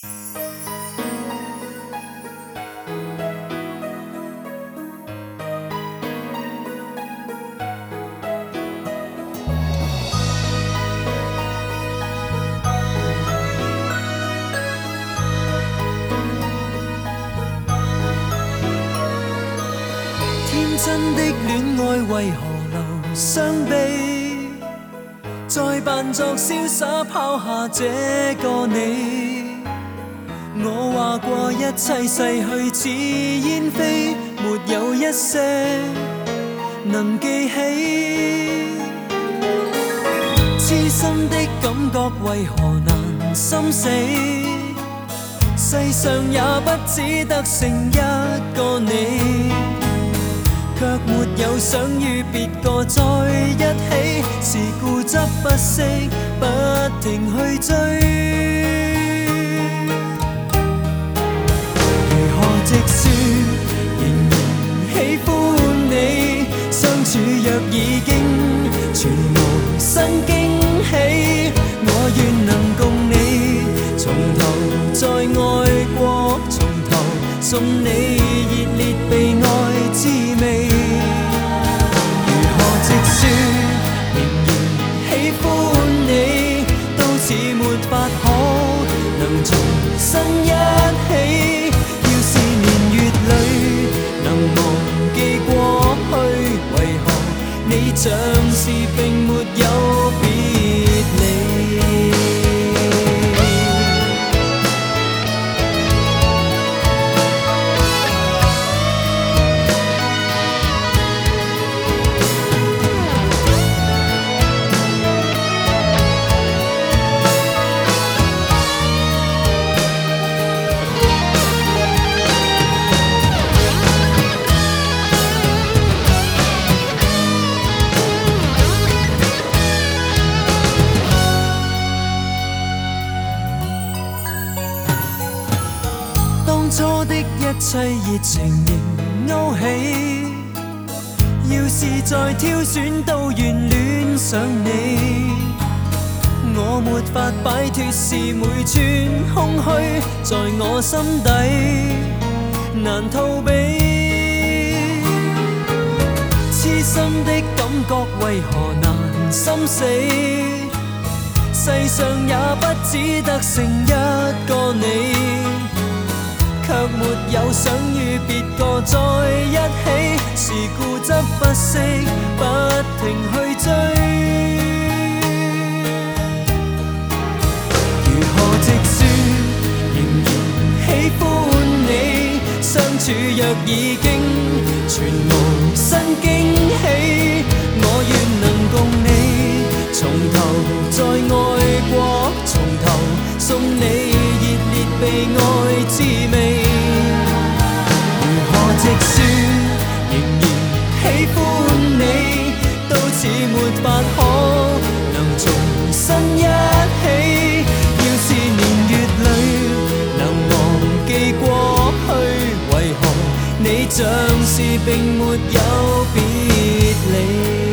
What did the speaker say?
天真的戀愛為何留傷悲？再扮作瀟灑拋下這個你。我話過一切逝去似煙飛，沒有一些能記起。痴心的感覺為何難心死？世上也不只得剩一個你。卻沒有想與別個在一起，是固執不息，不停去追。如何直說，仍然喜歡你，相處若已經全無新驚喜，我願能共你從頭再愛過，從頭送你熱烈被愛滋味。直說仍然喜歡你，都似沒法可能重新一起。要是年月裏能忘記過去，為何你像是並沒有別離？當初的一切熱情仍勾起，要是再挑選都願戀上你。我沒法擺脫是每寸空虛，在我心底難逃避。痴心的感覺為何難心死？世上也不只得剩一個你。卻沒有想與別個在一起，是固執不息，不停去追。如何直說，仍然喜歡你，相處若已經全無新驚喜，我願能共你從頭再愛過，從頭送你熱烈被愛滋味。直說仍然喜歡你，都似沒法可能重新一起。要是年月裏能忘記過去，為何你像是並沒有別離？